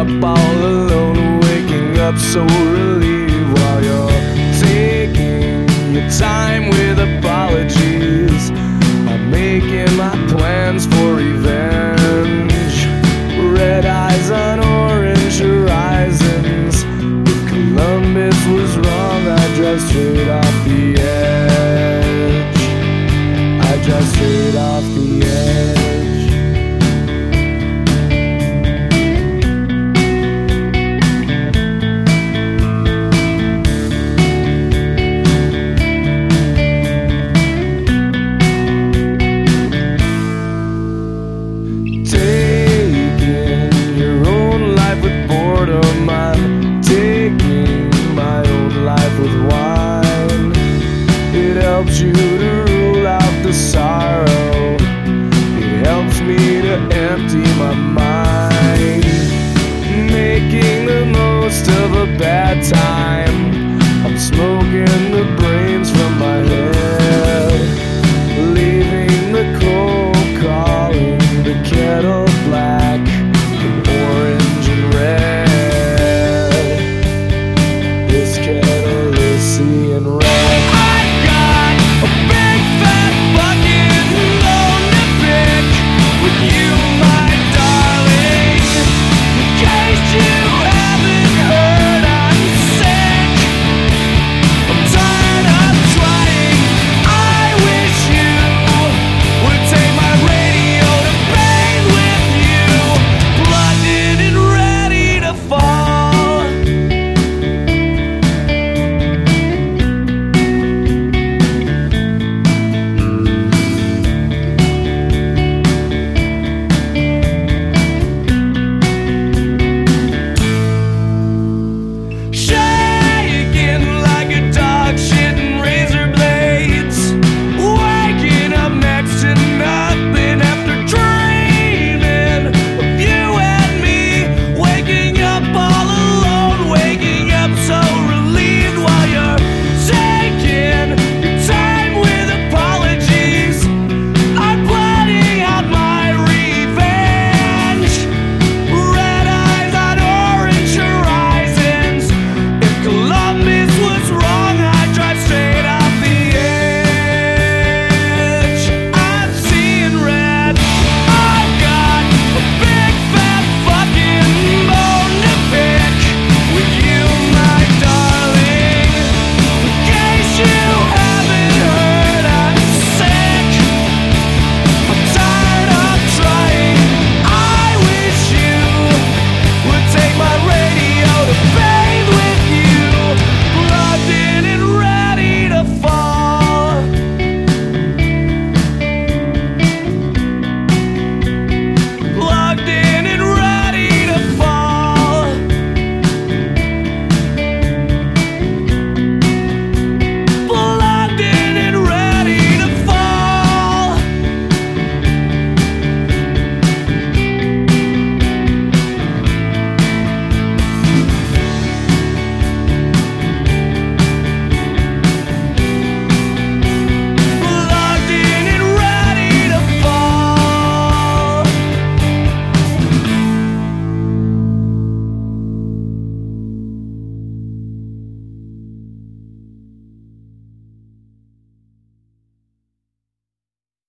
up all alone, waking up so relieved while you're taking your time with apologies. I'm making my plans for revenge. Red eyes on orange horizons. If Columbus was wrong, I'd drive straight off the edge. I'd drive straight off the edge. Taking your own life with boredom, I'm taking my own life with wine. It helps you to rule out the sorrow. It helps me to empty my mind. Making the most of a bad time.